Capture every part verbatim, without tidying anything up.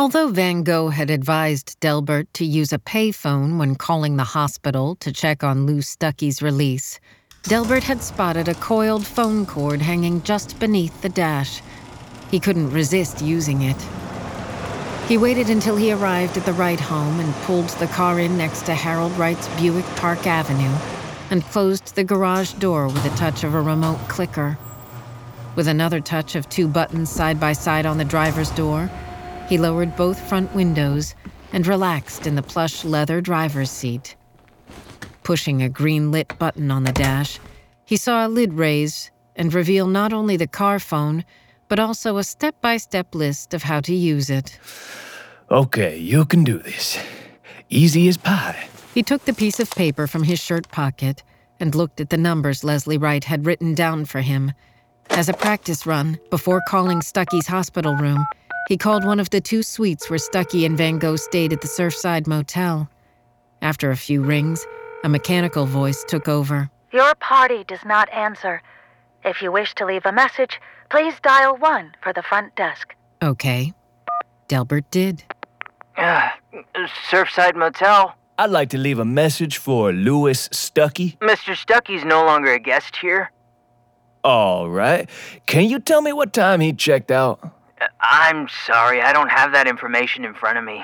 Although Van Gogh had advised Delbert to use a payphone when calling the hospital to check on Lou Stuckey's release, Delbert had spotted a coiled phone cord hanging just beneath the dash. He couldn't resist using it. He waited until he arrived at the Wright home and pulled the car in next to Harold Wright's Buick Park Avenue and closed the garage door with a touch of a remote clicker. With another touch of two buttons side by side on the driver's door, he lowered both front windows and relaxed in the plush leather driver's seat. Pushing a green-lit button on the dash, he saw a lid raise and reveal not only the car phone, but also a step-by-step list of how to use it. Okay, you can do this. Easy as pie. He took the piece of paper from his shirt pocket and looked at the numbers Leslie Wright had written down for him. As a practice run, before calling Stuckey's hospital room, he called one of the two suites where Stuckey and Van Gogh stayed at the Surfside Motel. After a few rings, a mechanical voice took over. Your party does not answer. If you wish to leave a message, please dial one for the front desk. Okay. Delbert did. Uh, Surfside Motel. I'd like to leave a message for Louis Stuckey. Mister Stuckey's no longer a guest here. All right. Can you tell me what time he checked out? Uh, I'm sorry, I don't have that information in front of me.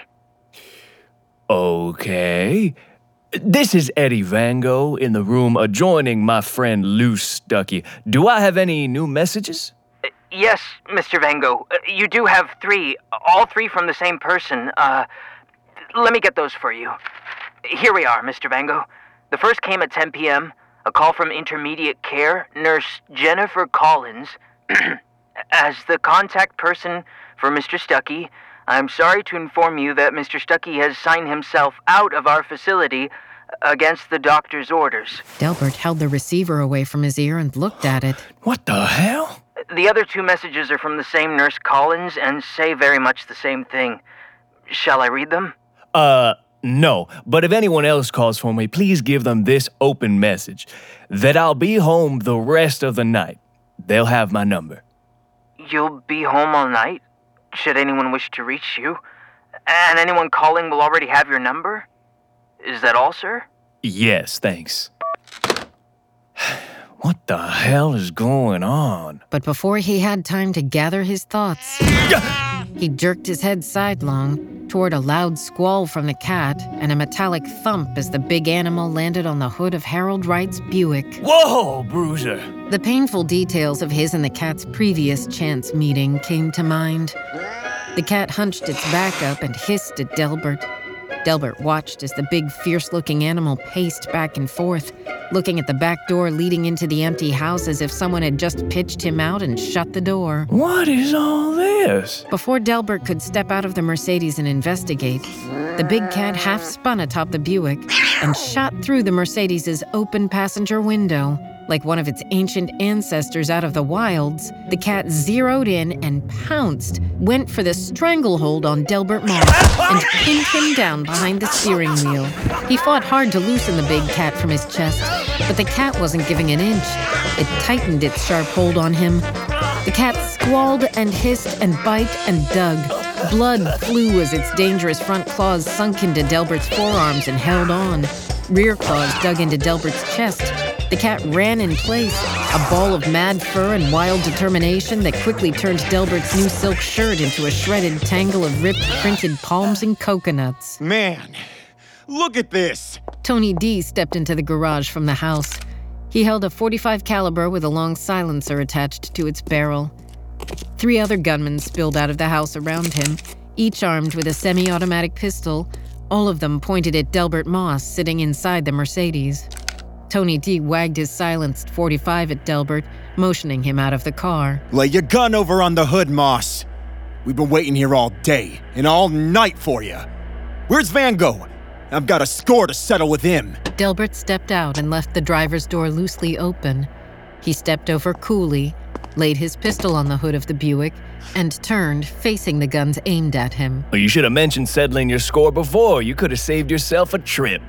Okay. This is Eddie Van Gogh in the room adjoining my friend Lou Stuckey. Do I have any new messages? Uh, yes, Mister Van Gogh. Uh, you do have three, all three from the same person. Uh, let me get those for you. Here we are, Mister Van Gogh. The first came at ten p.m., a call from Intermediate Care, Nurse Jennifer Collins. As the contact person for Mister Stuckey, I'm sorry to inform you that Mister Stuckey has signed himself out of our facility against the doctor's orders. Delbert held the receiver away from his ear and looked at it. What the hell? The other two messages are from the same Nurse Collins and say very much the same thing. Shall I read them? Uh, no. But if anyone else calls for me, please give them this open message. That I'll be home the rest of the night. They'll have my number. You'll be home all night? Should anyone wish to reach you? And anyone calling will already have your number? Is that all, sir? Yes, thanks. What the hell is going on? But before he had time to gather his thoughts, he jerked his head sidelong toward a loud squall from the cat and a metallic thump as the big animal landed on the hood of Harold Wright's Buick. Whoa, Bruiser! The painful details of his and the cat's previous chance meeting came to mind. The cat hunched its back up and hissed at Delbert. Delbert watched as the big, fierce-looking animal paced back and forth, looking at the back door leading into the empty house as if someone had just pitched him out and shut the door. What is all this? Before Delbert could step out of the Mercedes and investigate, the big cat half spun atop the Buick and shot through the Mercedes's open passenger window. Like one of its ancient ancestors out of the wilds, the cat zeroed in and pounced, went for the stranglehold on Delbert Moss, and pinned him down behind the steering wheel. He fought hard to loosen the big cat from his chest, but the cat wasn't giving an inch. It tightened its sharp hold on him. The cat squalled and hissed and bit and dug. Blood flew as its dangerous front claws sunk into Delbert's forearms and held on. Rear claws dug into Delbert's chest. The cat ran in place, a ball of mad fur and wild determination that quickly turned Delbert's new silk shirt into a shredded tangle of ripped printed palms and coconuts. Man, look at this! Tony D stepped into the garage from the house. He held a forty-five caliber with a long silencer attached to its barrel. Three other gunmen spilled out of the house around him, each armed with a semi-automatic pistol, all of them pointed at Delbert Moss sitting inside the Mercedes. Tony D wagged his silenced forty-five at Delbert, motioning him out of the car. Lay your gun over on the hood, Moss. We've been waiting here all day and all night for you. Where's Van Gogh? I've got a score to settle with him. Delbert stepped out and left the driver's door loosely open. He stepped over coolly, laid his pistol on the hood of the Buick, and turned, facing the guns aimed at him. Well, you should have mentioned settling your score before. You could have saved yourself a trip.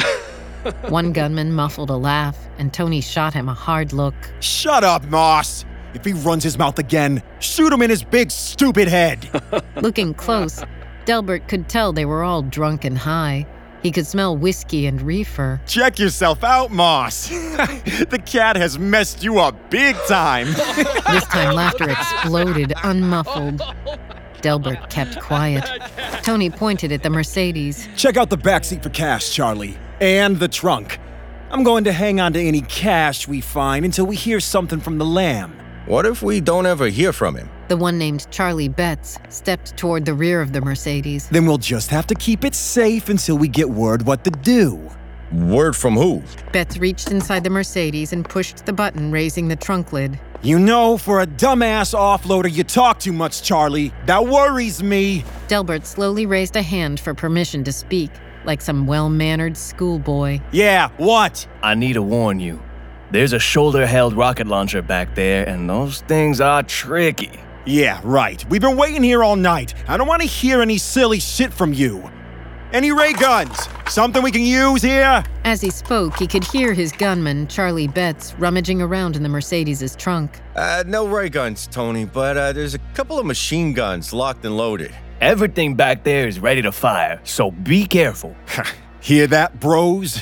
One gunman muffled a laugh, and Tony shot him a hard look. Shut up, Moss! If he runs his mouth again, shoot him in his big, stupid head! Looking close, Delbert could tell they were all drunk and high. He could smell whiskey and reefer. Check yourself out, Moss. The cat has messed you up big time. This time laughter exploded, unmuffled. Delbert kept quiet. Tony pointed at the Mercedes. Check out the backseat for cash, Charlie. And the trunk. I'm going to hang on to any cash we find until we hear something from the Lamb. What if we don't ever hear from him? The one named Charlie Betts stepped toward the rear of the Mercedes. Then we'll just have to keep it safe until we get word what to do. Word from who? Betts reached inside the Mercedes and pushed the button, raising the trunk lid. You know, for a dumbass offloader, you talk too much, Charlie. That worries me. Delbert slowly raised a hand for permission to speak, like some well-mannered schoolboy. Yeah, what? I need to warn you. There's a shoulder-held rocket launcher back there, and those things are tricky. Yeah, right. We've been waiting here all night. I don't want to hear any silly shit from you. Any ray guns? Something we can use here? As he spoke, he could hear his gunman, Charlie Betts, rummaging around in the Mercedes' trunk. Uh, no ray guns, Tony, but uh, there's a couple of machine guns locked and loaded. Everything back there is ready to fire, so be careful. Hear that, bros?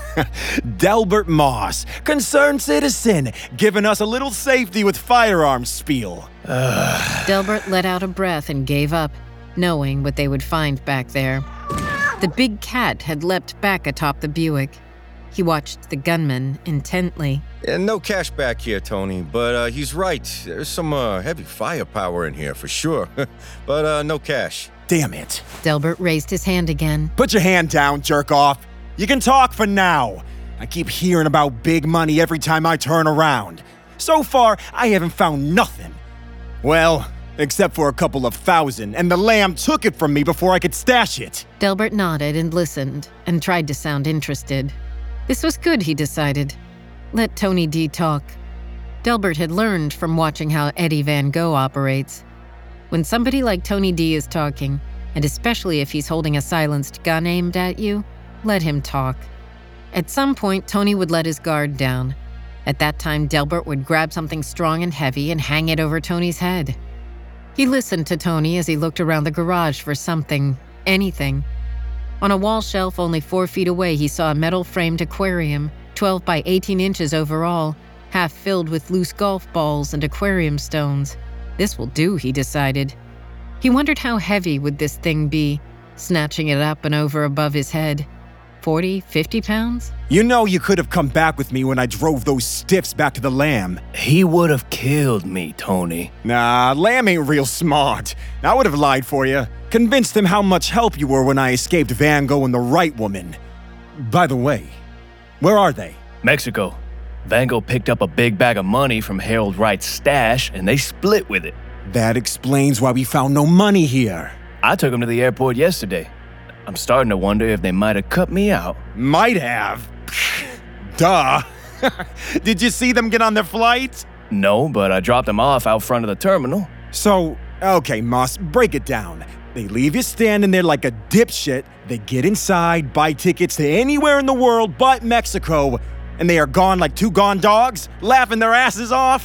Delbert Moss, concerned citizen, giving us a little safety with firearms spiel. Delbert let out a breath and gave up, knowing what they would find back there. The big cat had leapt back atop the Buick. He watched the gunman intently. Yeah, no cash back here, Tony, but uh, he's right. There's some uh, heavy firepower in here for sure, but uh, no cash. Damn it. Delbert raised his hand again. Put your hand down, jerk off. You can talk for now. I keep hearing about big money every time I turn around. So far, I haven't found nothing. Well, except for a couple of thousand, and the Lamb took it from me before I could stash it. Delbert nodded and listened, and tried to sound interested. This was good, he decided. Let Tony D talk. Delbert had learned from watching how Eddie Van Gogh operates. When somebody like Tony D is talking, and especially if he's holding a silenced gun aimed at you, let him talk. At some point, Tony would let his guard down. At that time, Delbert would grab something strong and heavy and hang it over Tony's head. He listened to Tony as he looked around the garage for something, anything. On a wall shelf only four feet away, he saw a metal-framed aquarium, twelve by eighteen inches overall, half filled with loose golf balls and aquarium stones. This will do, he decided. He wondered how heavy would this thing be, snatching it up and over above his head. forty, fifty pounds? You know you could have come back with me when I drove those stiffs back to the Lamb. He would have killed me, Tony. Nah, Lamb ain't real smart. I would have lied for you. Convinced him how much help you were when I escaped Van Gogh and the right woman. By the way, where are they? Mexico. Van Gogh picked up a big bag of money from Harold Wright's stash, and they split with it. That explains why we found no money here. I took him to the airport yesterday. I'm starting to wonder if they might have cut me out. Might have. Duh. Did you see them get on their flight? No, but I dropped them off out front of the terminal. So, okay, Moss, break it down. They leave you standing there like a dipshit, they get inside, buy tickets to anywhere in the world but Mexico, and they are gone like two gone dogs, laughing their asses off?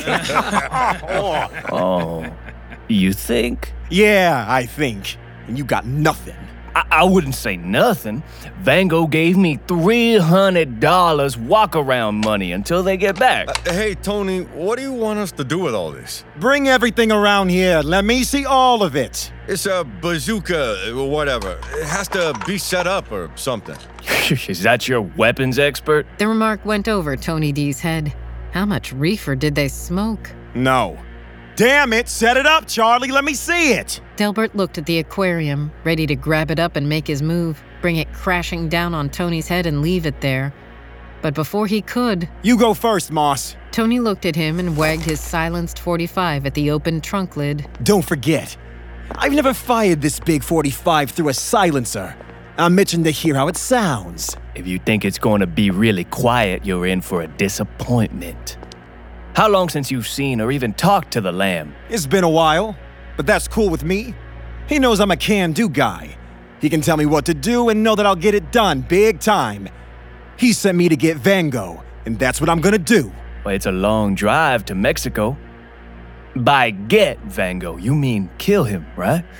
Oh, you think? Yeah, I think. And you got nothing. I, I wouldn't say nothing. Van Gogh gave me three hundred dollars walk-around money until they get back. Uh, hey, Tony, what do you want us to do with all this? Bring everything around here. Let me see all of it. It's a bazooka, or whatever. It has to be set up or something. Is that your weapons expert? The remark went over Tony D's head. How much reefer did they smoke? No. Damn it, set it up, Charlie. Let me see it. Delbert looked at the aquarium, ready to grab it up and make his move, bring it crashing down on Tony's head and leave it there. But before he could... You go first, Moss. Tony looked at him and wagged his silenced forty-five at the open trunk lid. Don't forget, I've never fired this big forty-five through a silencer. I'm itching to hear how it sounds. If you think it's going to be really quiet, you're in for a disappointment. How long since you've seen or even talked to the Lamb? It's been a while, but that's cool with me. He knows I'm a can-do guy. He can tell me what to do and know that I'll get it done big time. He sent me to get Van Gogh, and that's what I'm gonna do. Well, it's a long drive to Mexico. By get Van Gogh, you mean kill him, right?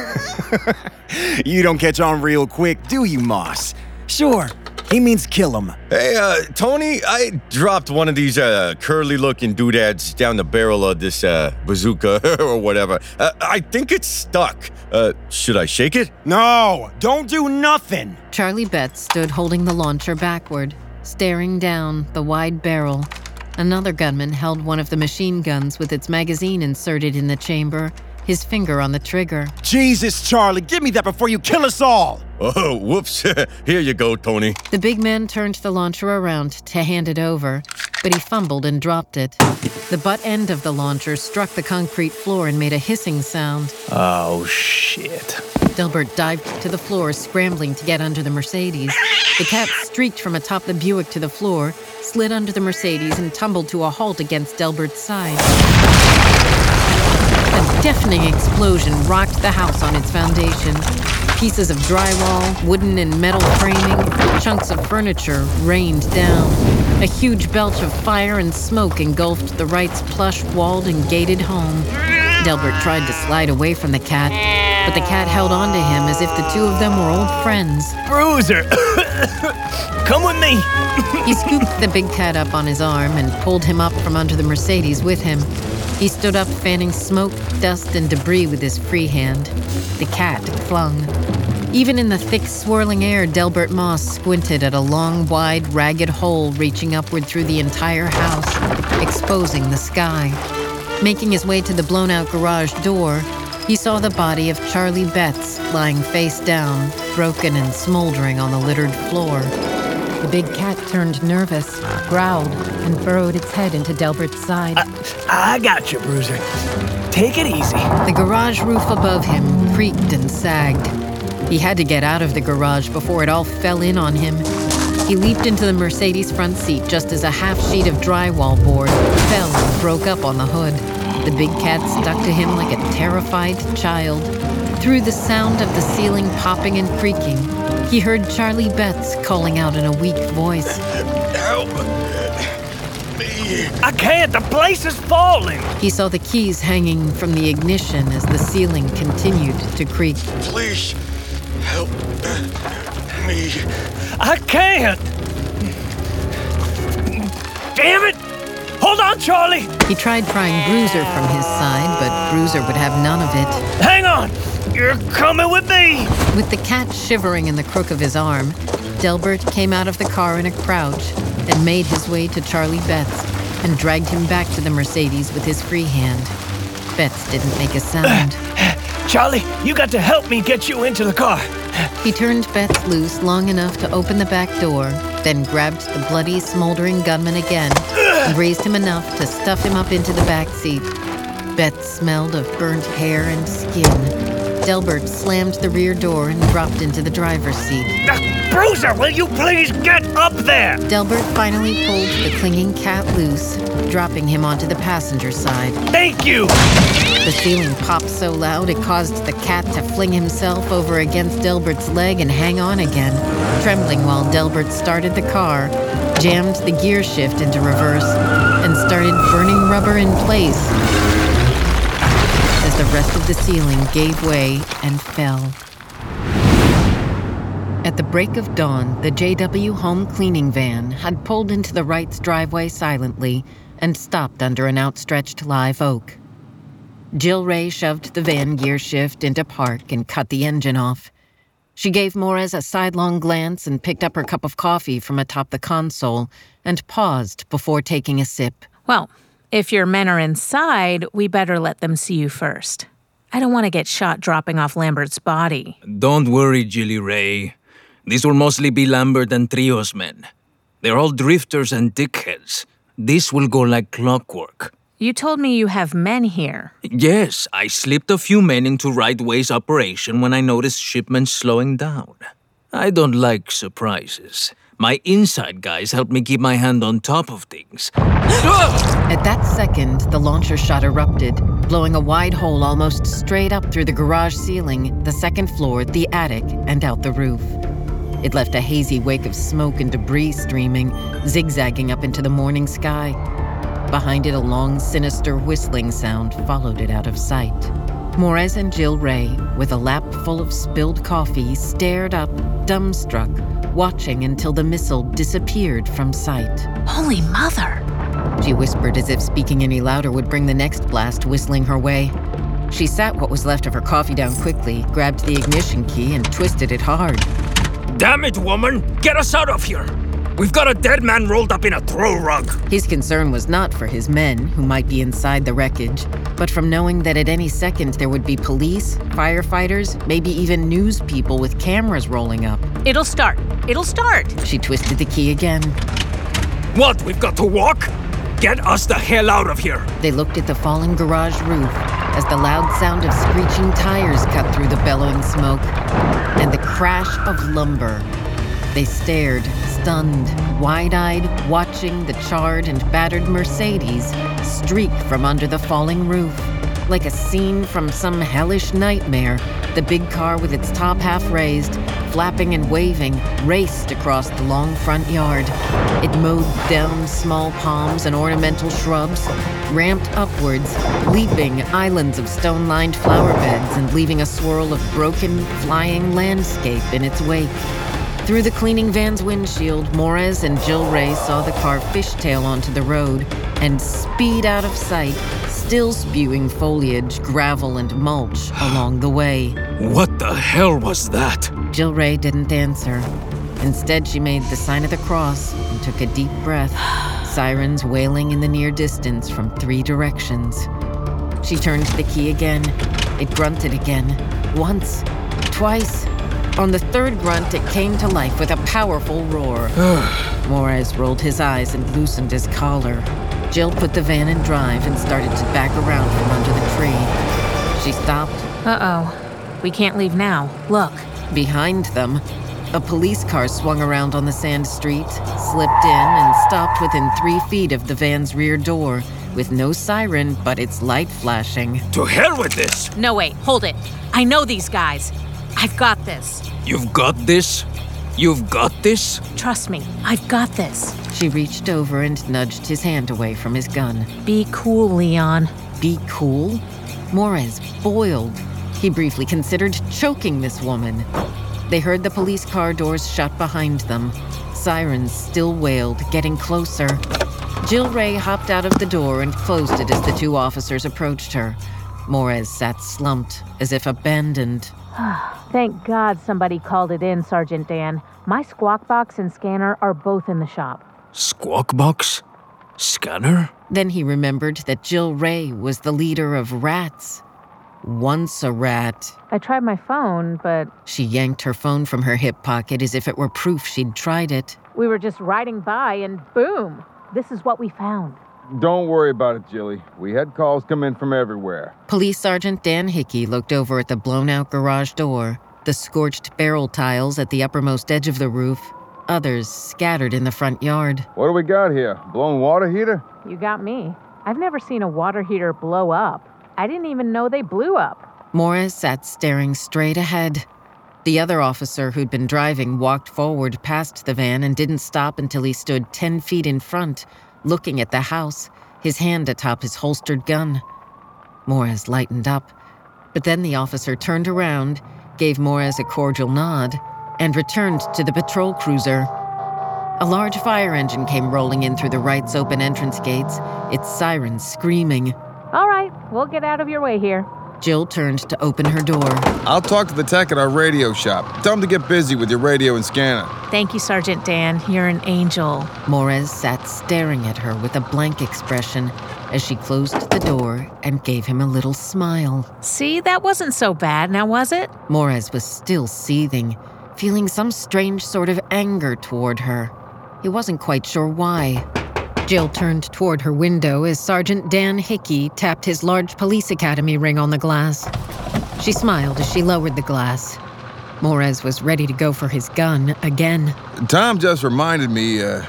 You don't catch on real quick, do you, Moss? Sure, he means kill him. Hey, uh, Tony, I dropped one of these uh, curly-looking doodads down the barrel of this uh, bazooka or whatever. Uh, I think it's stuck. Uh, should I shake it? No, don't do nothing. Charlie Betts stood holding the launcher backward, staring down the wide barrel. Another gunman held one of the machine guns with its magazine inserted in the chamber, his finger on the trigger. Jesus, Charlie, give me that before you kill us all! Oh, whoops. Here you go, Tony. The big man turned the launcher around to hand it over, but he fumbled and dropped it. The butt end of the launcher struck the concrete floor and made a hissing sound. Oh, shit. Delbert dived to the floor, scrambling to get under the Mercedes. The cat streaked from atop the Buick to the floor, slid under the Mercedes, and tumbled to a halt against Delbert's side. A deafening explosion rocked the house on its foundation. Pieces of drywall, wooden and metal framing, chunks of furniture rained down. A huge belch of fire and smoke engulfed the Wrights' plush, walled and gated home. Delbert tried to slide away from the cat, but the cat held on to him as if the two of them were old friends. Bruiser! Come with me! He scooped the big cat up on his arm and pulled him up from under the Mercedes with him. He stood up, fanning smoke, dust, and debris with his free hand. The cat clung. Even in the thick, swirling air, Delbert Moss squinted at a long, wide, ragged hole reaching upward through the entire house, exposing the sky. Making his way to the blown-out garage door, he saw the body of Charlie Betts lying face down, broken and smoldering on the littered floor. The big cat turned nervous, growled, and burrowed its head into Delbert's side. I, I got you, Bruiser. Take it easy. The garage roof above him creaked and sagged. He had to get out of the garage before it all fell in on him. He leaped into the Mercedes front seat just as a half sheet of drywall board fell and broke up on the hood. The big cat stuck to him like a terrified child. Through the sound of the ceiling popping and creaking, he heard Charlie Betts calling out in a weak voice. Help me. I can't. The place is falling. He saw the keys hanging from the ignition as the ceiling continued to creak. Please, help me. I can't. Damn it. Hold on, Charlie. He tried prying Bruiser from his side, but Bruiser would have none of it. Hang on. You're coming with me. With the cat shivering in the crook of his arm, Delbert came out of the car in a crouch and made his way to Charlie Betts and dragged him back to the Mercedes with his free hand. Betts didn't make a sound. Charlie, you got to help me get you into the car. He turned Betts loose long enough to open the back door, then grabbed the bloody, smoldering gunman again and raised him enough to stuff him up into the back seat. Betts smelled of burnt hair and skin. Delbert slammed the rear door and dropped into the driver's seat. Uh, Bruiser, will you please get up there? Delbert finally pulled the clinging cat loose, dropping him onto the passenger side. Thank you! The ceiling popped so loud it caused the cat to fling himself over against Delbert's leg and hang on again, trembling while Delbert started the car, jammed the gear shift into reverse, and started burning rubber in place as the rest of the ceiling gave way and fell. At the break of dawn, the J W home cleaning van had pulled into the Wrights' driveway silently and stopped under an outstretched live oak. Jill Ray shoved the van gear shift into park and cut the engine off. She gave Morez a sidelong glance and picked up her cup of coffee from atop the console and paused before taking a sip. Well, if your men are inside, we better let them see you first. I don't want to get shot dropping off Lambert's body. Don't worry, Jilly Ray. These will mostly be Lambert and Trio's men. They're all drifters and dickheads. This will go like clockwork. You told me you have men here. Yes, I slipped a few men into Right Way's operation when I noticed shipments slowing down. I don't like surprises. My inside guys help me keep my hand on top of things. At that second, the launcher shot erupted, blowing a wide hole almost straight up through the garage ceiling, the second floor, the attic, and out the roof. It left a hazy wake of smoke and debris streaming, zigzagging up into the morning sky. Behind it, a long, sinister whistling sound followed it out of sight. Morez and Jill Ray, with a lap full of spilled coffee, stared up, dumbstruck, watching until the missile disappeared from sight. Holy mother! She whispered as if speaking any louder would bring the next blast whistling her way. She sat what was left of her coffee down quickly, grabbed the ignition key, and twisted it hard. Damn it, woman! Get us out of here! We've got a dead man rolled up in a throw rug. His concern was not for his men, who might be inside the wreckage, but from knowing that at any second there would be police, firefighters, maybe even news people with cameras rolling up. It'll start. It'll start. She twisted the key again. What, we've got to walk? Get us the hell out of here! They looked at the falling garage roof as the loud sound of screeching tires cut through the bellowing smoke and the crash of lumber. They stared, stunned, wide-eyed, watching the charred and battered Mercedes streak from under the falling roof. Like a scene from some hellish nightmare, the big car with its top half raised, flapping and waving, raced across the long front yard. It mowed down small palms and ornamental shrubs, ramped upwards, leaping islands of stone-lined flower beds and leaving a swirl of broken, flying landscape in its wake. Through the cleaning van's windshield, Morez and Jill Ray saw the car fishtail onto the road and speed out of sight, still spewing foliage, gravel, and mulch along the way. What the hell was that? Jill Ray didn't answer. Instead, she made the sign of the cross and took a deep breath, sirens wailing in the near distance from three directions. She turned the key again. It grunted again. Once. Twice. On the third grunt, it came to life with a powerful roar. Morez rolled his eyes and loosened his collar. Jill put the van in drive and started to back around from under the tree. She stopped. Uh-oh. We can't leave now. Look. Behind them, a police car swung around on the sand street, slipped in, and stopped within three feet of the van's rear door, with no siren but its light flashing. To hell with this! No, wait. Hold it. I know these guys. I've got this. You've got this? You've got this? Trust me. I've got this. She reached over and nudged his hand away from his gun. Be cool, Leon. Be cool? Morez boiled. He briefly considered choking this woman. They heard the police car doors shut behind them. Sirens still wailed, getting closer. Jill Ray hopped out of the door and closed it as the two officers approached her. Morez sat slumped, as if abandoned. Thank God somebody called it in, Sergeant Dan. My squawk box and scanner are both in the shop. Squawk box? Scanner? Then he remembered that Jill Ray was the leader of Rats. Once a rat. I tried my phone, but... She yanked her phone from her hip pocket as if it were proof she'd tried it. We were just riding by and boom! This is what we found. Don't worry about it, Jilly. We had calls come in from everywhere. Police Sergeant Dan Hickey looked over at the blown-out garage door, the scorched barrel tiles at the uppermost edge of the roof, others scattered in the front yard. What do we got here? Blown water heater? You got me. I've never seen a water heater blow up. I didn't even know they blew up. Morez sat staring straight ahead. The other officer who'd been driving walked forward past the van and didn't stop until he stood ten feet in front, looking at the house, his hand atop his holstered gun. Morez lightened up, but then the officer turned around, gave Morez a cordial nod, and returned to the patrol cruiser. A large fire engine came rolling in through the right's open entrance gates, its sirens screaming. All right, we'll get out of your way here. Jill turned to open her door. I'll talk to the tech at our radio shop. Tell them to get busy with your radio and scanner. Thank you, Sergeant Dan. You're an angel. Morez sat staring at her with a blank expression as she closed the door and gave him a little smile. See, that wasn't so bad, now was it? Morez was still seething, feeling some strange sort of anger toward her. He wasn't quite sure why. Jill turned toward her window as Sergeant Dan Hickey tapped his large police academy ring on the glass. She smiled as she lowered the glass. Morez was ready to go for his gun again. Tom just reminded me, uh,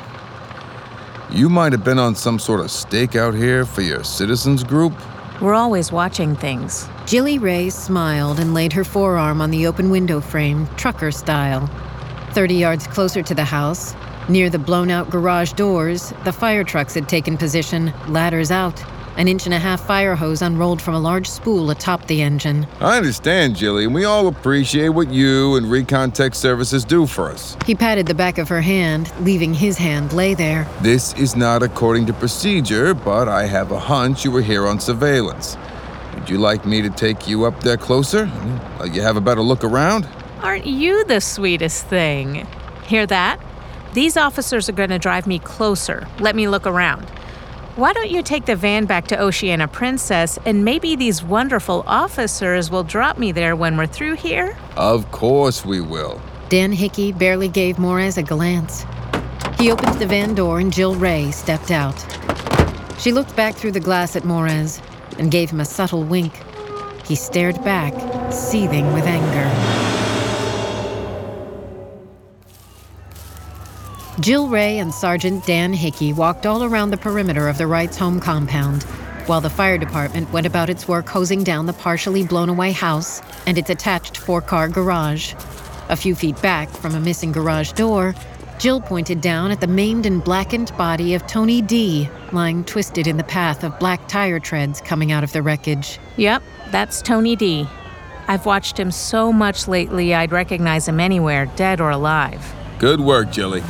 you might have been on some sort of stake out here for your citizens group? We're always watching things. Jilly Ray smiled and laid her forearm on the open window frame, trucker style. Thirty yards closer to the house, near the blown-out garage doors, the fire trucks had taken position, ladders out. An inch and a half fire hose unrolled from a large spool atop the engine. I understand, Jilly, and we all appreciate what you and Recon Tech Services do for us. He patted the back of her hand, leaving his hand lay there. This is not according to procedure, but I have a hunch you were here on surveillance. Would you like me to take you up there closer? Let you have a better look around? Aren't you the sweetest thing? Hear that? These officers are going to drive me closer. Let me look around. Why don't you take the van back to Oceana Princess, and maybe these wonderful officers will drop me there when we're through here? Of course we will. Dan Hickey barely gave Morez a glance. He opened the van door and Jill Ray stepped out. She looked back through the glass at Morez and gave him a subtle wink. He stared back, seething with anger. Jill Ray and Sergeant Dan Hickey walked all around the perimeter of the Wrights' home compound, while the fire department went about its work hosing down the partially blown-away house and its attached four-car garage. A few feet back from a missing garage door, Jill pointed down at the maimed and blackened body of Tony D, lying twisted in the path of black tire treads coming out of the wreckage. Yep, that's Tony D. I've watched him so much lately I'd recognize him anywhere, dead or alive. Good work, Jilly.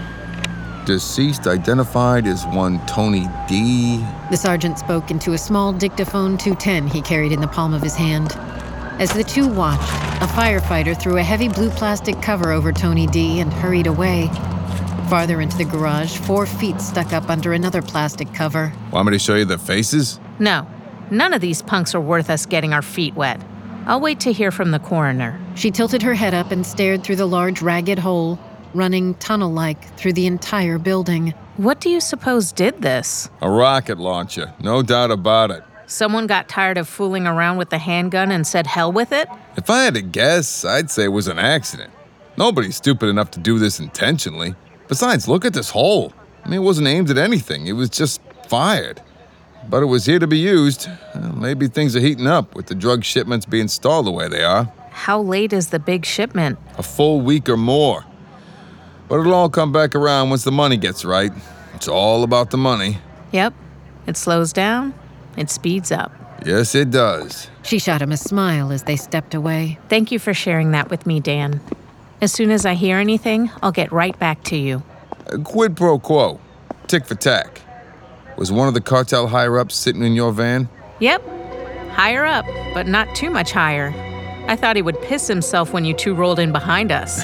Deceased identified as one Tony D. The sergeant spoke into a small dictaphone two ten he carried in the palm of his hand. As the two watched, a firefighter threw a heavy blue plastic cover over Tony D and hurried away. Farther into the garage, four feet stuck up under another plastic cover. Want me to show you their faces? No, none of these punks are worth us getting our feet wet. I'll wait to hear from the coroner. She tilted her head up and stared through the large ragged hole, running tunnel-like through the entire building. What do you suppose did this? A rocket launcher, no doubt about it. Someone got tired of fooling around with the handgun and said hell with it? If I had to guess, I'd say it was an accident. Nobody's stupid enough to do this intentionally. Besides, look at this hole. I mean, it wasn't aimed at anything. It was just fired. But it was here to be used. Well, maybe things are heating up with the drug shipments being stalled the way they are. How late is the big shipment? A full week or more. But it'll all come back around once the money gets right. It's all about the money. Yep. It slows down, it speeds up. Yes, it does. She shot him a smile as they stepped away. Thank you for sharing that with me, Dan. As soon as I hear anything, I'll get right back to you. A quid pro quo. Tick for tack. Was one of the cartel higher-ups sitting in your van? Yep. Higher up, but not too much higher. I thought he would piss himself when you two rolled in behind us.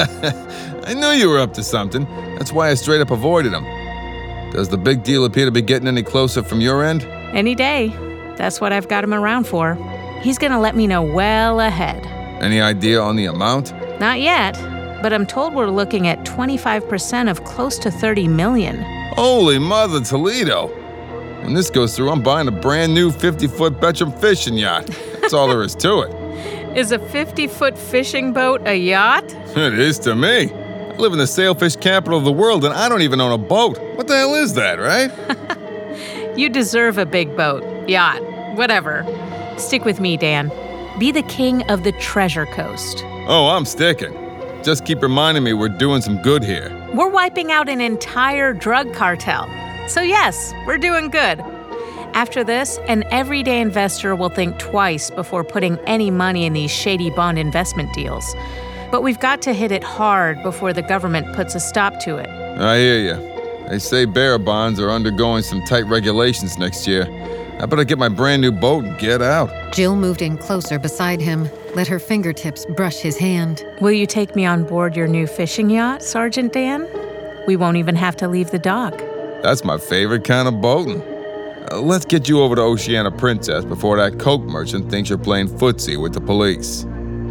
I knew you were up to something. That's why I straight up avoided him. Does the big deal appear to be getting any closer from your end? Any day. That's what I've got him around for. He's gonna let me know well ahead. Any idea on the amount? Not yet, but I'm told we're looking at twenty-five percent of close to thirty million. Holy mother Toledo! When this goes through, I'm buying a brand new fifty-foot Bettram fishing yacht. That's all there is to it. Is a fifty-foot fishing boat a yacht? It is to me. I live in the sailfish capital of the world, and I don't even own a boat. What the hell is that, right? You deserve a big boat, yacht, whatever. Stick with me, Dan. Be the king of the Treasure Coast. Oh, I'm sticking. Just keep reminding me we're doing some good here. We're wiping out an entire drug cartel. So yes, we're doing good. After this, an everyday investor will think twice before putting any money in these shady bond investment deals. But we've got to hit it hard before the government puts a stop to it. I hear you. They say bearer bonds are undergoing some tight regulations next year. I better get my brand new boat and get out. Jill moved in closer beside him, let her fingertips brush his hand. Will you take me on board your new fishing yacht, Sergeant Dan? We won't even have to leave the dock. That's my favorite kind of boating. Uh, let's get you over to Oceana Princess before that coke merchant thinks you're playing footsie with the police.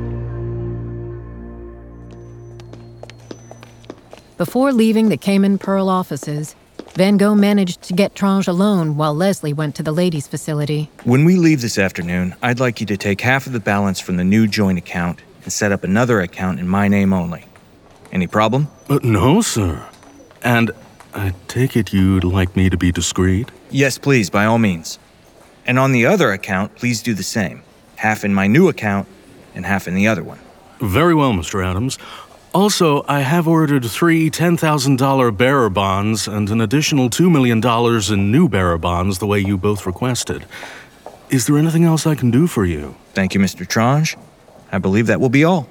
Before leaving the Cayman Pearl offices, Van Gogh managed to get Tranche alone while Leslie went to the ladies' facility. When we leave this afternoon, I'd like you to take half of the balance from the new joint account and set up another account in my name only. Any problem? Uh, no, sir. And I take it you'd like me to be discreet? Yes, please, by all means. And on the other account, please do the same. Half in my new account and half in the other one. Very well, Mister Adams. Also, I have ordered three ten thousand dollars bearer bonds and an additional two million dollars in new bearer bonds the way you both requested. Is there anything else I can do for you? Thank you, Mister Trange. I believe that will be all.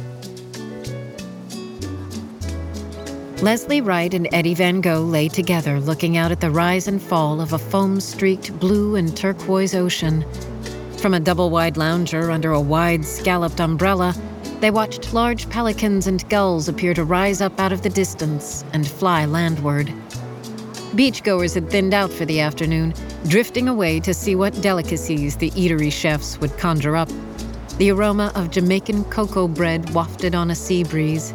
Leslie Wright and Eddie Van Gogh lay together looking out at the rise and fall of a foam-streaked blue and turquoise ocean. From a double-wide lounger under a wide, scalloped umbrella, they watched large pelicans and gulls appear to rise up out of the distance and fly landward. Beachgoers had thinned out for the afternoon, drifting away to see what delicacies the eatery chefs would conjure up. The aroma of Jamaican cocoa bread wafted on a sea breeze.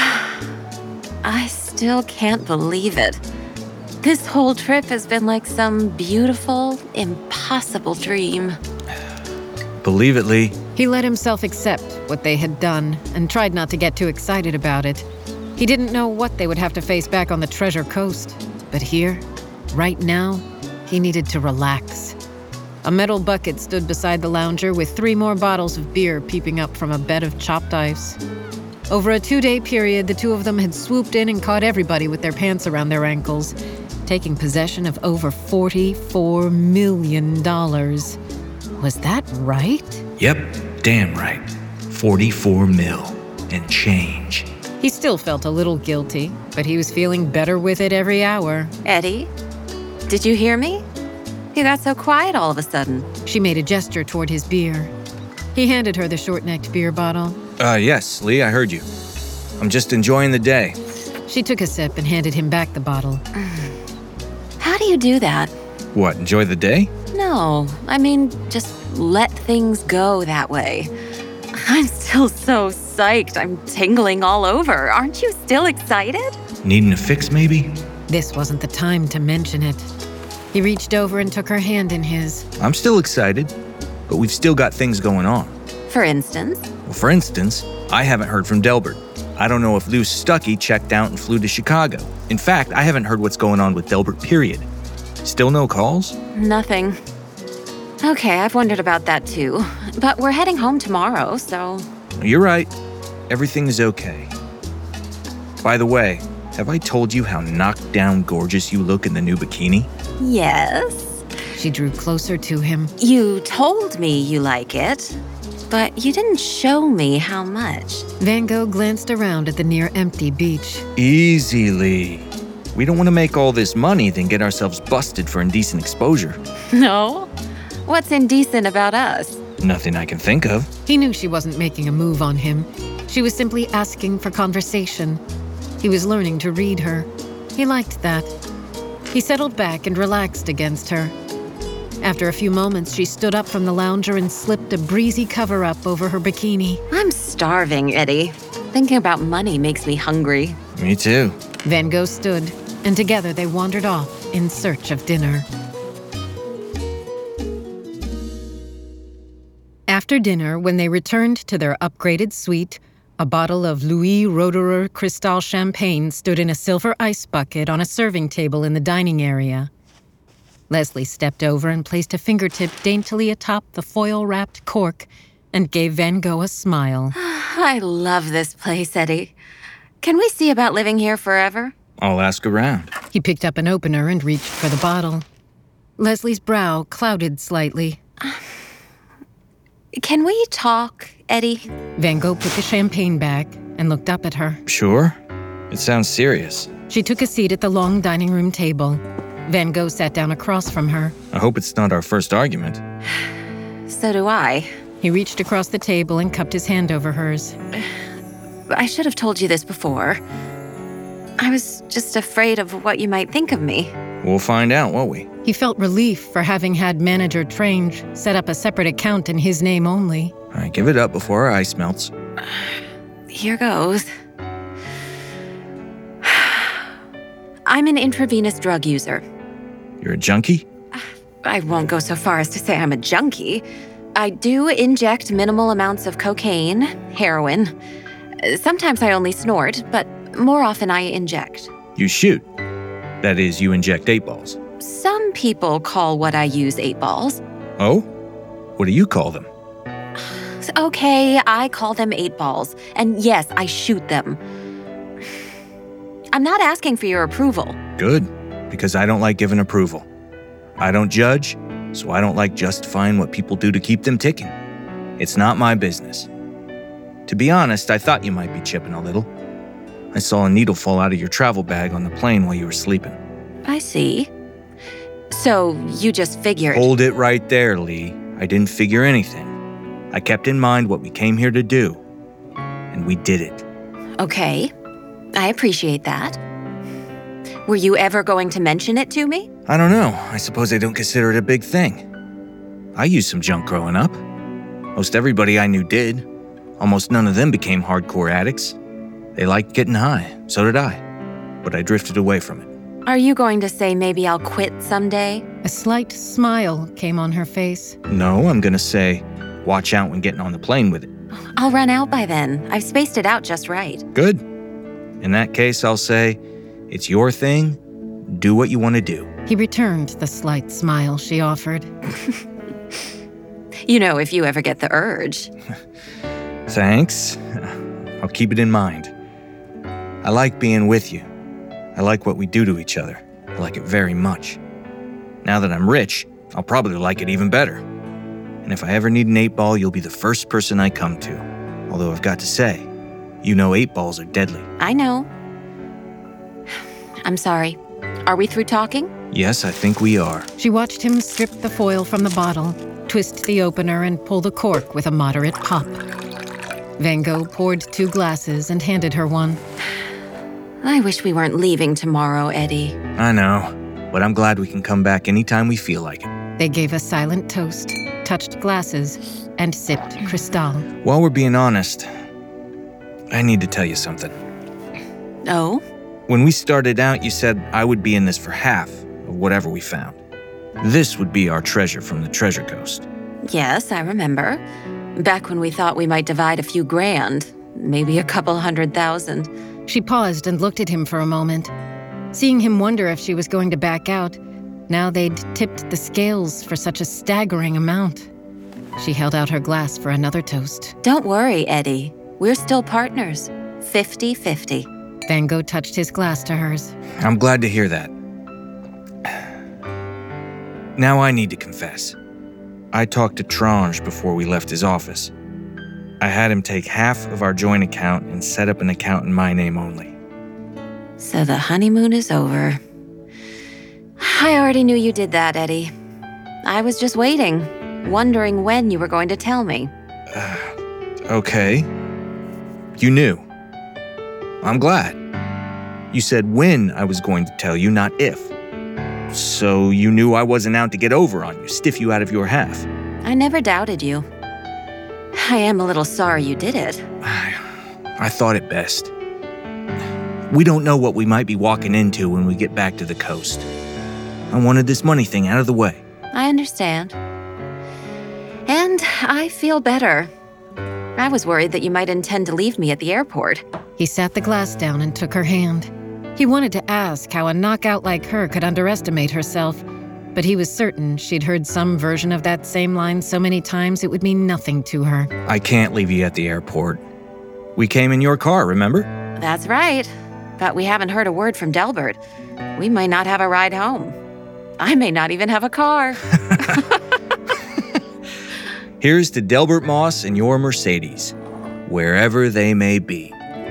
I still can't believe it. This whole trip has been like some beautiful, impossible dream. Believe it, Lee. He let himself accept what they had done and tried not to get too excited about it. He didn't know what they would have to face back on the Treasure Coast. But here, right now, he needed to relax. A metal bucket stood beside the lounger with three more bottles of beer peeping up from a bed of chopped ice. Over a two-day period, the two of them had swooped in and caught everybody with their pants around their ankles, taking possession of over forty-four million dollars. Was that right? Yep, damn right. forty-four mil and change. He still felt a little guilty, but he was feeling better with it every hour. Eddie, did you hear me? You got so quiet all of a sudden. She made a gesture toward his beer. He handed her the short-necked beer bottle. Uh, yes, Lee, I heard you. I'm just enjoying the day. She took a sip and handed him back the bottle. How do you do that? What, enjoy the day? No, I mean, just let things go that way. I'm still so psyched. I'm tingling all over. Aren't you still excited? Needing a fix, maybe? This wasn't the time to mention it. He reached over and took her hand in his. I'm still excited, but we've still got things going on. For instance? Well, for instance, I haven't heard from Delbert. I don't know if Lou Stuckey checked out and flew to Chicago. In fact, I haven't heard what's going on with Delbert, period. Still no calls? Nothing. Okay, I've wondered about that too. But we're heading home tomorrow, so... You're right. Everything is okay. By the way, have I told you how knocked down gorgeous you look in the new bikini? Yes. She drew closer to him. You told me you like it, but you didn't show me how much. Van Gogh glanced around at the near-empty beach. Easy, Lee. We don't want to make all this money, then get ourselves busted for indecent exposure. No? What's indecent about us? Nothing I can think of. He knew she wasn't making a move on him. She was simply asking for conversation. He was learning to read her. He liked that. He settled back and relaxed against her. After a few moments, she stood up from the lounger and slipped a breezy cover-up over her bikini. I'm starving, Eddie. Thinking about money makes me hungry. Me too. Van Gogh stood, and together they wandered off in search of dinner. After dinner, when they returned to their upgraded suite, a bottle of Louis Roederer Cristal champagne stood in a silver ice bucket on a serving table in the dining area. Leslie stepped over and placed a fingertip daintily atop the foil-wrapped cork and gave Van Gogh a smile. I love this place, Eddie. Can we see about living here forever? I'll ask around. He picked up an opener and reached for the bottle. Leslie's brow clouded slightly. Can we talk, Eddie? Van Gogh put the champagne back and looked up at her. Sure. It sounds serious. She took a seat at the long dining room table. Van Gogh sat down across from her. I hope it's not our first argument. So do I. He reached across the table and cupped his hand over hers. I should have told you this before. I was just afraid of what you might think of me. We'll find out, won't we? He felt relief for having had manager Trange set up a separate account in his name only. All right, give it up before our ice melts. Here goes. I'm an intravenous drug user. You're a junkie? I won't go so far as to say I'm a junkie. I do inject minimal amounts of cocaine, heroin. Sometimes I only snort, but more often I inject. You shoot. That is, you inject eight balls. Some people call what I use eight balls. Oh? What do you call them? Okay, I call them eight balls. And yes, I shoot them. I'm not asking for your approval. Good, because I don't like giving approval. I don't judge, so I don't like justifying what people do to keep them ticking. It's not my business. To be honest, I thought you might be chipping a little. I saw a needle fall out of your travel bag on the plane while you were sleeping. I see. So, you just figured... Hold it right there, Lee. I didn't figure anything. I kept in mind what we came here to do, and we did it. Okay, I appreciate that. Were you ever going to mention it to me? I don't know. I suppose I don't consider it a big thing. I used some junk growing up. Most everybody I knew did. Almost none of them became hardcore addicts. They liked getting high, so did I. But I drifted away from it. Are you going to say maybe I'll quit someday? A slight smile came on her face. No, I'm gonna say, watch out when getting on the plane with it. I'll run out by then. I've spaced it out just right. Good. In that case, I'll say, it's your thing. Do what you want to do. He returned the slight smile she offered. You know, if you ever get the urge. Thanks. I'll keep it in mind. I like being with you. I like what we do to each other. I like it very much. Now that I'm rich, I'll probably like it even better. And if I ever need an eight ball, you'll be the first person I come to. Although I've got to say, you know eight balls are deadly. I know. I'm sorry. Are we through talking? Yes, I think we are. She watched him strip the foil from the bottle, twist the opener, and pull the cork with a moderate pop. Van Gogh poured two glasses and handed her one. I wish we weren't leaving tomorrow, Eddie. I know, but I'm glad we can come back anytime we feel like it. They gave a silent toast, touched glasses, and sipped Cristal. While we're being honest, I need to tell you something. Oh? When we started out, you said I would be in this for half of whatever we found. This would be our treasure from the Treasure Coast. Yes, I remember. Back when we thought we might divide a few grand, maybe a couple hundred thousand. She paused and looked at him for a moment, seeing him wonder if she was going to back out. Now they'd tipped the scales for such a staggering amount. She held out her glass for another toast. Don't worry, Eddie. We're still partners. fifty-fifty. Van Gogh touched his glass to hers. I'm glad to hear that. Now I need to confess. I talked to Trange before we left his office. I had him take half of our joint account and set up an account in my name only. So the honeymoon is over. I already knew you did that, Eddie. I was just waiting, wondering when you were going to tell me. Uh, okay. You knew. I'm glad. You said when I was going to tell you, not if. So you knew I wasn't out to get over on you, stiff you out of your half. I never doubted you. I am a little sorry you did it. I thought it best. We don't know what we might be walking into when we get back to the coast. I wanted this money thing out of the way. I understand. And I feel better. I was worried that you might intend to leave me at the airport. He sat the glass down and took her hand. He wanted to ask how a knockout like her could underestimate herself, but he was certain she'd heard some version of that same line so many times it would mean nothing to her. I can't leave you at the airport. We came in your car, remember? That's right. But we haven't heard a word from Delbert. We might not have a ride home. I may not even have a car. Here's to Delbert Moss and your Mercedes, wherever they may be.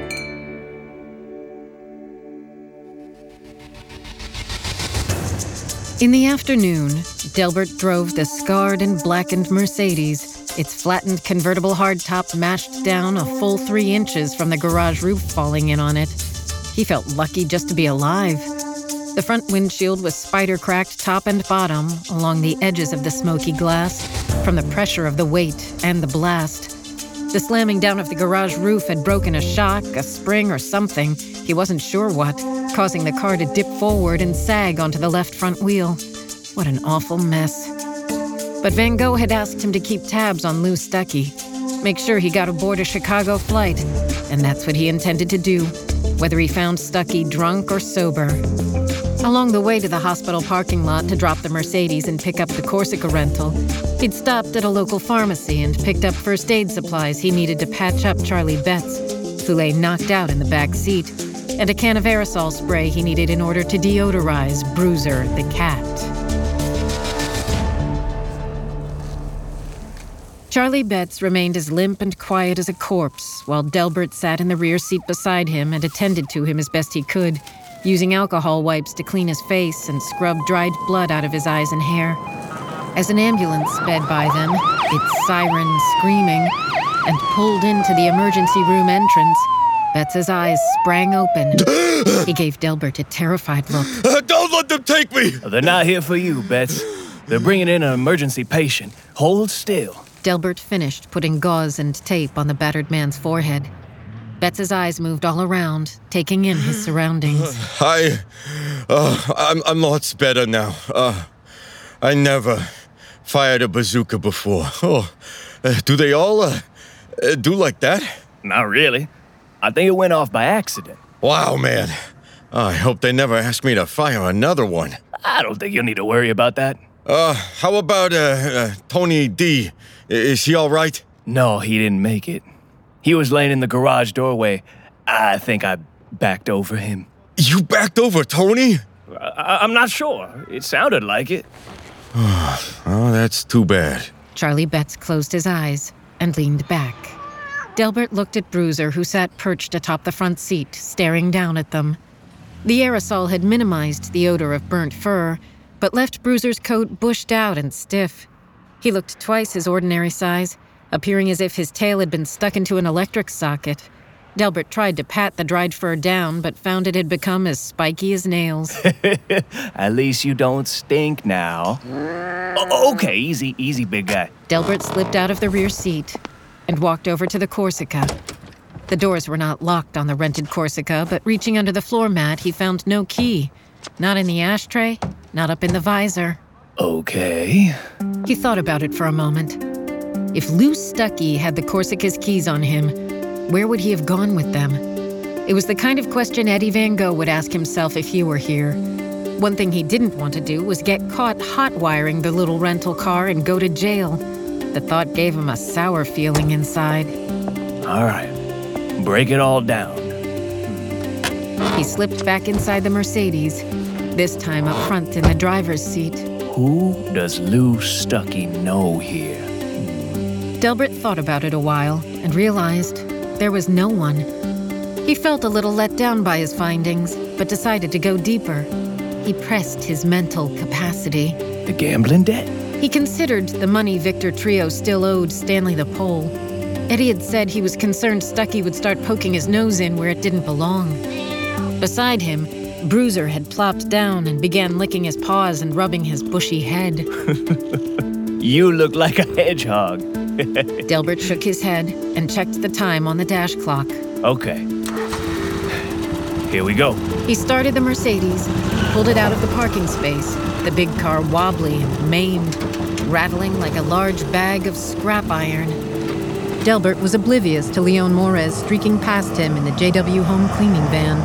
In the afternoon, Delbert drove the scarred and blackened Mercedes, its flattened convertible hardtop mashed down a full three inches from the garage roof falling in on it. He felt lucky just to be alive. The front windshield was spider-cracked top and bottom along the edges of the smoky glass from the pressure of the weight and the blast. The slamming down of the garage roof had broken a shock, a spring, or something. He wasn't sure what, causing the car to dip forward and sag onto the left front wheel. What an awful mess. But Van Gogh had asked him to keep tabs on Lou Stuckey, make sure he got aboard a Chicago flight, and that's what he intended to do, whether he found Stuckey drunk or sober. Along the way to the hospital parking lot to drop the Mercedes and pick up the Corsica rental, he'd stopped at a local pharmacy and picked up first aid supplies he needed to patch up Charlie Betts, who lay knocked out in the back seat. and a can of aerosol spray he needed in order to deodorize Bruiser the cat. Charlie Betts remained as limp and quiet as a corpse, while Delbert sat in the rear seat beside him and attended to him as best he could, using alcohol wipes to clean his face and scrub dried blood out of his eyes and hair. As an ambulance sped by them, its siren screaming, and pulled into the emergency room entrance, Betts' eyes sprang open. He gave Delbert a terrified look. Uh, don't let them take me! They're not here for you, Betts. They're bringing in an emergency patient. Hold still. Delbert finished putting gauze and tape on the battered man's forehead. Betts' eyes moved all around, taking in his surroundings. I... Uh, I'm, I'm lots better now. Uh, I never fired a bazooka before. Oh, uh, do they all uh, uh, do like that? Not really. I think it went off by accident. Wow, man. I hope they never ask me to fire another one. I don't think you'll need to worry about that. Uh, how about, uh, uh Tony D? Is he all right? No, he didn't make it. He was laying in the garage doorway. I think I backed over him. You backed over Tony? I- I'm not sure. It sounded like it. Oh, that's too bad. Charlie Betts closed his eyes and leaned back. Delbert looked at Bruiser, who sat perched atop the front seat, staring down at them. The aerosol had minimized the odor of burnt fur, but left Bruiser's coat bushed out and stiff. He looked twice his ordinary size, appearing as if his tail had been stuck into an electric socket. Delbert tried to pat the dried fur down, but found it had become as spiky as nails. At least you don't stink now. O- okay, easy, easy, big guy. Delbert slipped out of the rear seat and walked over to the Corsica. The doors were not locked on the rented Corsica, but reaching under the floor mat, he found no key. Not in the ashtray, not up in the visor. Okay. He thought about it for a moment. If Lou Stuckey had the Corsica's keys on him, where would he have gone with them? It was the kind of question Eddie Van Gogh would ask himself if he were here. One thing he didn't want to do was get caught hot-wiring the little rental car and go to jail. The thought gave him a sour feeling inside. All right. Break it all down. He slipped back inside the Mercedes, this time up front in the driver's seat. Who does Lou Stuckey know here? Delbert thought about it a while and realized there was no one. He felt a little let down by his findings, but decided to go deeper. He pressed his mental capacity. The gambling debt? He considered the money Victor Trio still owed Stanley the Pole. Eddie had said he was concerned Stuckey would start poking his nose in where it didn't belong. Beside him, Bruiser had plopped down and began licking his paws and rubbing his bushy head. You look like a hedgehog. Delbert shook his head and checked the time on the dash clock. Okay. Here we go. He started the Mercedes, pulled it out of the parking space, the big car wobbly and maimed, rattling like a large bag of scrap iron. Delbert was oblivious to Leon Morez streaking past him in the J W home cleaning van.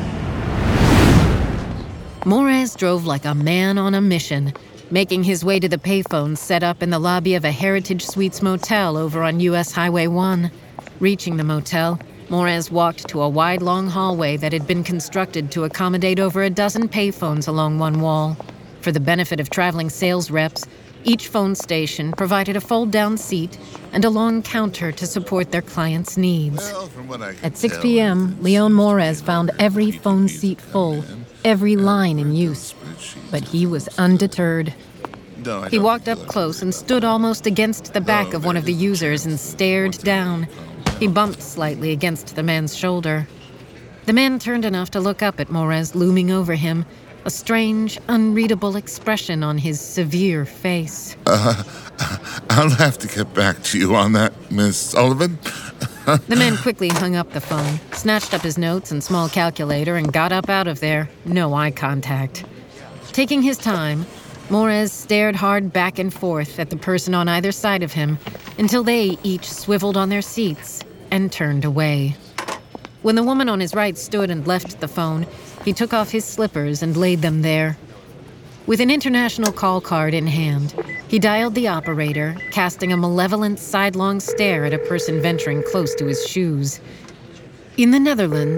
Morez drove like a man on a mission, making his way to the payphone set up in the lobby of a Heritage Suites motel over on U S Highway one. Reaching the motel, Morez walked to a wide, long hallway that had been constructed to accommodate over a dozen payphones along one wall. For the benefit of traveling sales reps, each phone station provided a fold-down seat and a long counter to support their clients' needs. At six p.m., Leon Morez found every phone seat full, every line in use. But he was undeterred. He walked up close and stood almost against the back of one of the users and stared down. He bumped slightly against the man's shoulder. The man turned enough to look up at Morez looming over him, a strange, unreadable expression on his severe face. Uh, I'll have to get back to you on that, Miss Sullivan. The man quickly hung up the phone, snatched up his notes and small calculator, and got up out of there, no eye contact. Taking his time, Morez stared hard back and forth at the person on either side of him until they each swiveled on their seats and turned away. When the woman on his right stood and left the phone, he took off his slippers and laid them there. With an international call card in hand, he dialed the operator, casting a malevolent sidelong stare at a person venturing close to his shoes. In the Netherlands,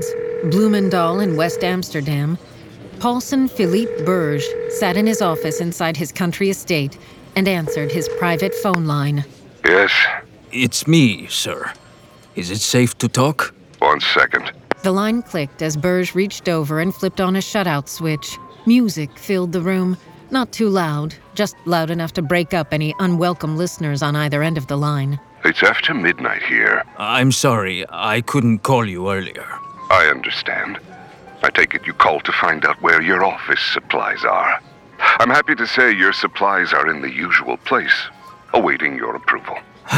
Bloemendaal in West Amsterdam, Paulson Philippe Berge sat in his office inside his country estate and answered his private phone line. Yes? It's me, sir. Is it safe to talk? One second. The line clicked as Berge reached over and flipped on a shutout switch. Music filled the room, not too loud, just loud enough to break up any unwelcome listeners on either end of the line. It's after midnight here. I'm sorry, I couldn't call you earlier. I understand. I take it you called to find out where your office supplies are. I'm happy to say your supplies are in the usual place, awaiting your approval.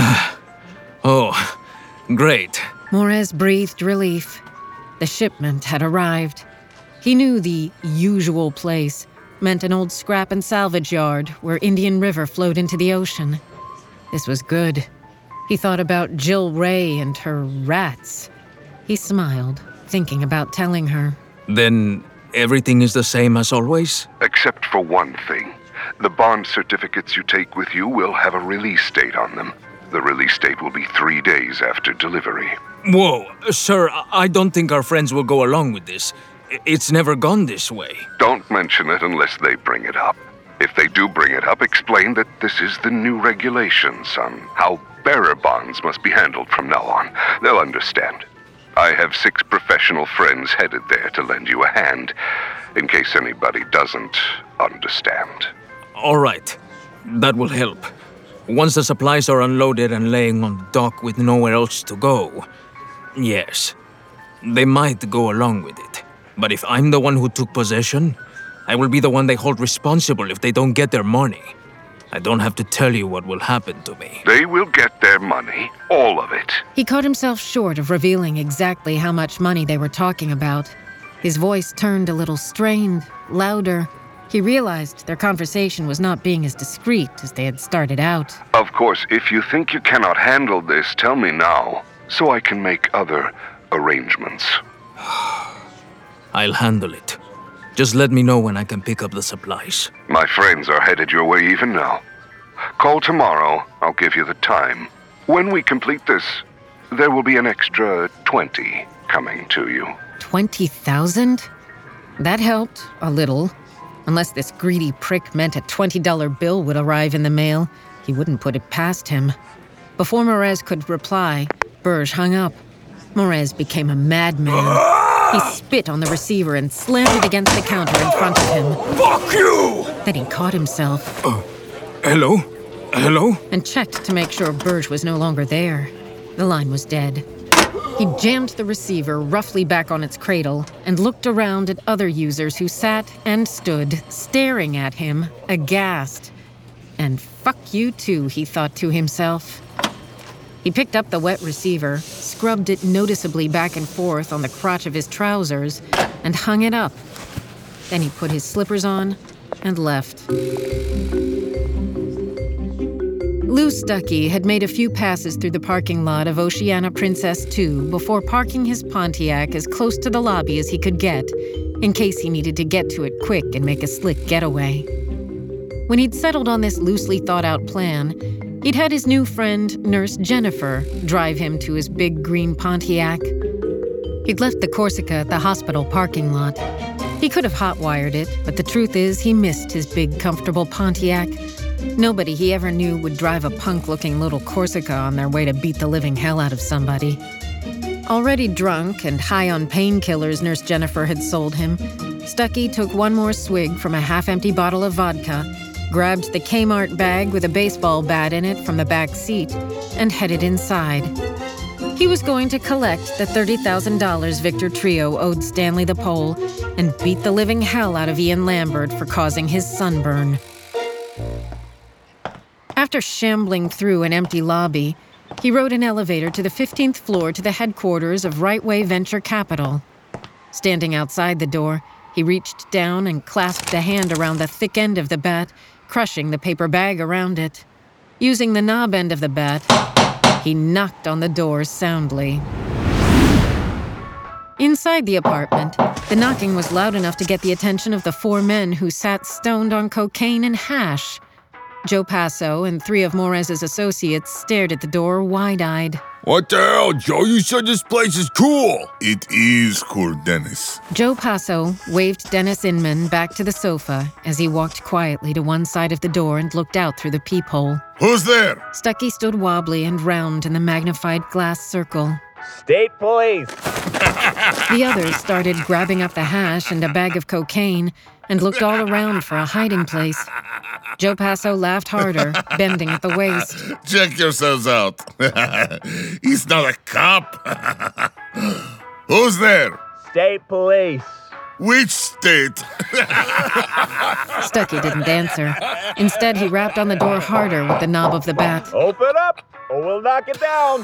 Oh, great. Morez breathed relief. The shipment had arrived. He knew the usual place meant an old scrap and salvage yard where Indian River flowed into the ocean. This was good. He thought about Jill Ray and her rats. He smiled, thinking about telling her. Then everything is the same as always? Except for one thing. The bond certificates you take with you will have a release date on them. The release date will be three days after delivery. Whoa, sir, I don't think our friends will go along with this. It's never gone this way. Don't mention it unless they bring it up. If they do bring it up, explain that this is the new regulations on how bearer bonds must be handled from now on. They'll understand. I have six professional friends headed there to lend you a hand, in case anybody doesn't understand. All right, that will help. Once the supplies are unloaded and laying on the dock with nowhere else to go, yes, they might go along with it. But if I'm the one who took possession, I will be the one they hold responsible if they don't get their money. I don't have to tell you what will happen to me. They will get their money, all of it. He caught himself short of revealing exactly how much money they were talking about. His voice turned a little strained, louder. He realized their conversation was not being as discreet as they had started out. Of course, if you think you cannot handle this, tell me now, so I can make other arrangements. I'll handle it. Just let me know when I can pick up the supplies. My friends are headed your way even now. Call tomorrow, I'll give you the time. When we complete this, there will be an extra twenty coming to you. Twenty thousand? That helped, a little. Unless this greedy prick meant a twenty dollar bill would arrive in the mail, he wouldn't put it past him. Before Morez could reply, Berge hung up. Morez became a madman. He spit on the receiver and slammed it against the counter in front of him. Fuck you! Then he caught himself. Uh, hello? Hello? And checked to make sure Berge was no longer there. The line was dead. He jammed the receiver roughly back on its cradle and looked around at other users who sat and stood, staring at him, aghast. And fuck you too, he thought to himself. He picked up the wet receiver, scrubbed it noticeably back and forth on the crotch of his trousers, and hung it up. Then he put his slippers on and left. Lou Stuckey had made a few passes through the parking lot of Oceana Princess two before parking his Pontiac as close to the lobby as he could get, in case he needed to get to it quick and make a slick getaway. When he'd settled on this loosely thought-out plan, he'd had his new friend, Nurse Jennifer, drive him to his big green Pontiac. He'd left the Corsica at the hospital parking lot. He could have hot-wired it, but the truth is he missed his big, comfortable Pontiac. Nobody he ever knew would drive a punk-looking little Corsica on their way to beat the living hell out of somebody. Already drunk and high on painkillers Nurse Jennifer had sold him, Stuckey took one more swig from a half-empty bottle of vodka, grabbed the Kmart bag with a baseball bat in it from the back seat, and headed inside. He was going to collect the thirty thousand dollars Victor Trio owed Stanley the Pole and beat the living hell out of Ian Lambert for causing his sunburn. After shambling through an empty lobby, he rode an elevator to the fifteenth floor to the headquarters of Rightway Venture Capital. Standing outside the door, he reached down and clasped a hand around the thick end of the bat, crushing the paper bag around it. Using the knob end of the bat, he knocked on the door soundly. Inside the apartment, the knocking was loud enough to get the attention of the four men who sat stoned on cocaine and hash. Joe Passo and three of Morez's associates stared at the door wide-eyed. What the hell, Joe? You said this place is cool. It is cool, Dennis. Joe Paso waved Dennis Inman back to the sofa as he walked quietly to one side of the door and looked out through the peephole. Who's there? Stucky stood wobbly and round in the magnified glass circle. State police. The others started grabbing up the hash and a bag of cocaine and looked all around for a hiding place. Joe Paso laughed harder, bending at the waist. Check yourselves out. He's not a cop. Who's there? State police. Which state? Stucky didn't answer. Instead, he rapped on the door harder with the knob of the bat. Open up, or we'll knock it down.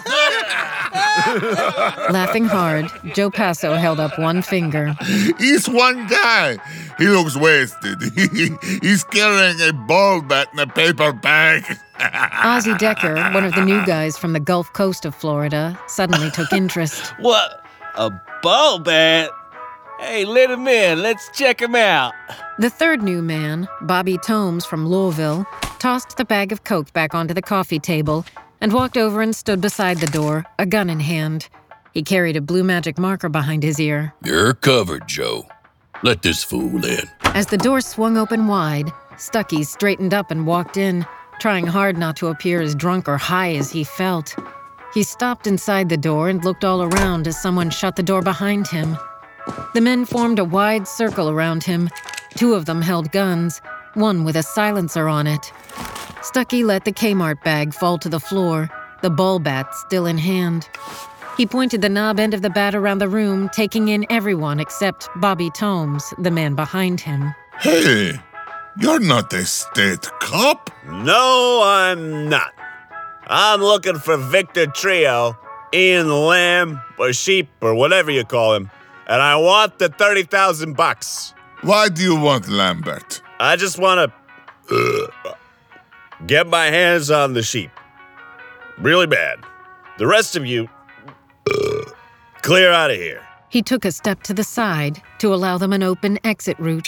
Laughing hard, Joe Paso held up one finger. He's one guy. He looks wasted. He's carrying a ball bat in a paper bag. Ozzie Decker, one of the new guys from the Gulf Coast of Florida, suddenly took interest. What? A ball bat? Hey, let him in. Let's check him out. The third new man, Bobby Tomes from Louisville, tossed the bag of coke back onto the coffee table and walked over and stood beside the door, a gun in hand. He carried a blue magic marker behind his ear. You're covered, Joe. Let this fool in. As the door swung open wide, Stucky straightened up and walked in, trying hard not to appear as drunk or high as he felt. He stopped inside the door and looked all around as someone shut the door behind him. The men formed a wide circle around him. Two of them held guns, one with a silencer on it. Stucky let the Kmart bag fall to the floor, the ball bat still in hand. He pointed the knob end of the bat around the room, taking in everyone except Bobby Tomes, the man behind him. Hey, you're not a state cop. No, I'm not. I'm looking for Victor Trio, Ian Lamb, or Sheep, or whatever you call him. And I want the thirty thousand bucks. Why do you want Lambert? I just want to uh, get my hands on the sheep. Really bad. The rest of you, uh, clear out of here. He took a step to the side to allow them an open exit route.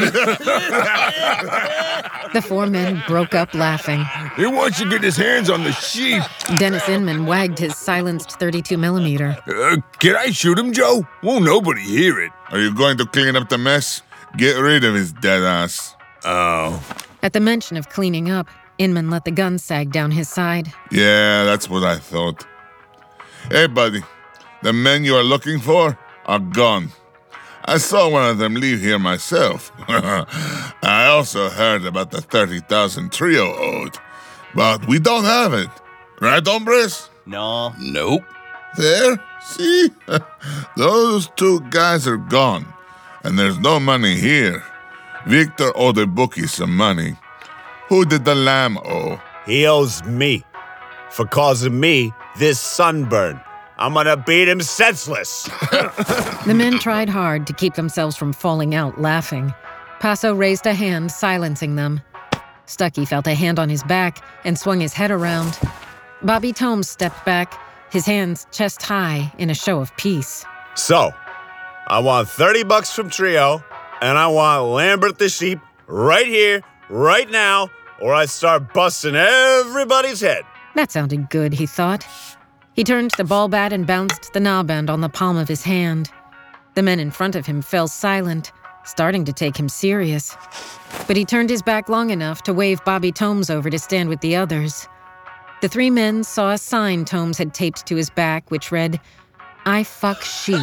The four men broke up laughing. He wants to get his hands on the sheep. Dennis Inman wagged his silenced thirty-two millimeter. Uh, can I shoot him, Joe? Won't nobody hear it. Are you going to clean up the mess? Get rid of his dead ass. Oh. At the mention of cleaning up, Inman let the gun sag down his side. Yeah, that's what I thought. Hey, buddy. The men you are looking for are gone. I saw one of them leave here myself. I also heard about the thirty thousand Trio owed, but we don't have it. Right, hombres? No. Nope. There? See? Those two guys are gone, and there's no money here. Victor owed the bookie some money. Who did the lamb owe? He owes me for causing me this sunburn. I'm gonna beat him senseless. The men tried hard to keep themselves from falling out laughing. Paso raised a hand, silencing them. Stucky felt a hand on his back and swung his head around. Bobby Tomes stepped back, his hands chest high in a show of peace. So, I want thirty bucks from Trio, and I want Lambert the sheep right here, right now, or I start busting everybody's head. That sounded good, he thought. He turned the ball bat and bounced the knob end on the palm of his hand. The men in front of him fell silent, starting to take him serious. But he turned his back long enough to wave Bobby Tomes over to stand with the others. The three men saw a sign Tomes had taped to his back, which read, "I fuck sheep."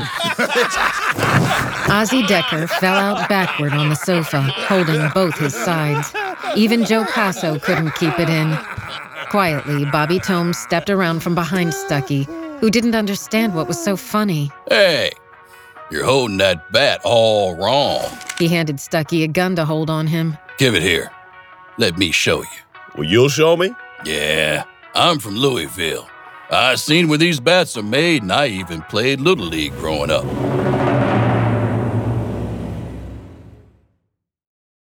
Ozzie Decker fell out backward on the sofa, holding both his sides. Even Joe Paso couldn't keep it in. Quietly, Bobby Tomes stepped around from behind Stucky, who didn't understand what was so funny. Hey, you're holding that bat all wrong. He handed Stucky a gun to hold on him. Give it here. Let me show you. Well, you'll show me? Yeah, I'm from Louisville. I seen where these bats are made, and I even played Little League growing up.